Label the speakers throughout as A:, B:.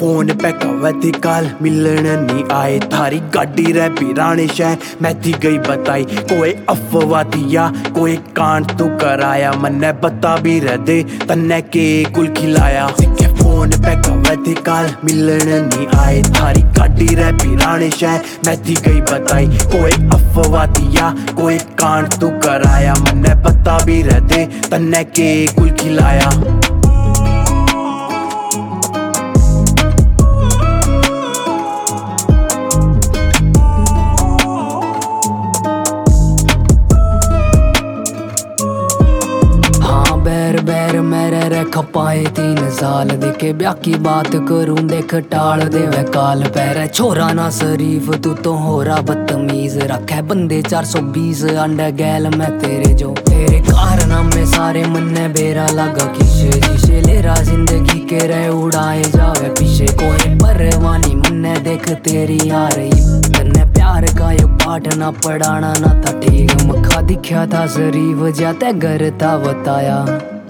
A: Phone पे कवे थी काल मिलन नहीं आए थारी गाड़ी रे पिराने शह मैं थी गई बताई कोई अफवाह दिया कोई कांड तू कराया मन्ने बता भी रह दे तन्ने के कुल खिलाया फोन पे कवे थी काल मिलन नहीं आए थारी गाड़ी रे पिराने शह मैं थी गई बताई कोई अफवाह दिया कोई कांड तू कराया मन्ने बता भी रह दे तन्ने के कुल खिलाया।
B: बैर मेरे रे खपाए 3 साल देखे ब्याह की बात करूं देख टाल देवे काल पैरे छोरा ना शरीफ तू तो हो रहा बदतमीज रखे बंदे 420 अंडा गैल मैं तेरे जो तेरे कारनामे सारे मन्ने बेरा लगा किसे जिसे ले रहा जिंदगी के रे उड़ाए जावे पीछे कोई परवानी मन्ने देख तेरी आ रही तन्ने प्यार का ये पाठ ना पढ़ाना ना था ठीक मखा दिखा था शरीफ जाते घर था बताया।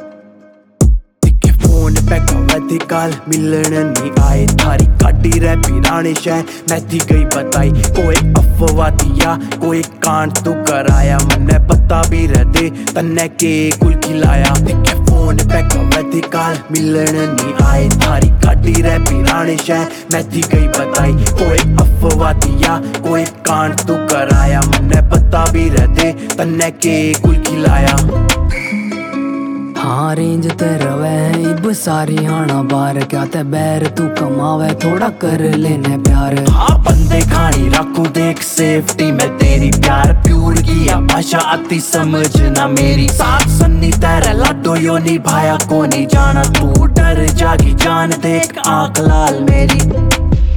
A: फोन पे कवे थी काल मिलन नहीं आए थारी गाड़ी रे पिराने शह मैं थी गई बताई कोई अफवाह दिया कोई कांड तू कराया मन्ने बता भी रह दे तन्ने के कुल खिलाया। फोन पे कवे थी काल मिलन नहीं आए थारी गाड़ी रे पिराने शह मैं थी गई बताई कोई अफवाह दिया कोई कांड तू कराया मन्ने बता भी रह दे तन्ने के कुल खिलाया।
B: हाँ रेंज ते रवे है इब सारी हाना बार क्या ते बैर तू कमावे थोड़ा कर लेने प्यार।
A: हाँ बंदे खानी रखूं देख सेफ्टी में तेरी प्यार प्यूर की भाषा आती समझना मेरी साथ सन्नी तेरा लाडो यो निभाया को नहीं जाना तू डर जागी जान देख आंख लाल मेरी।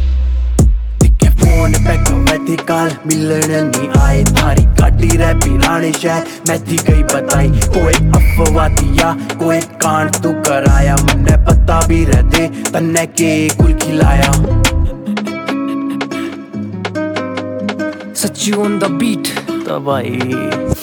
A: फोन पे कवे थी काल मिलन नहीं आए थारी गाड़ी रे पिराने शह मैं थी गई बताई कोई अफवाह दिया कोई कांड तू कराया मन्ने बता भी रह दे तन्ने के कुल खिलाया।
B: सच्ची ऑन द बीट
A: तबाही।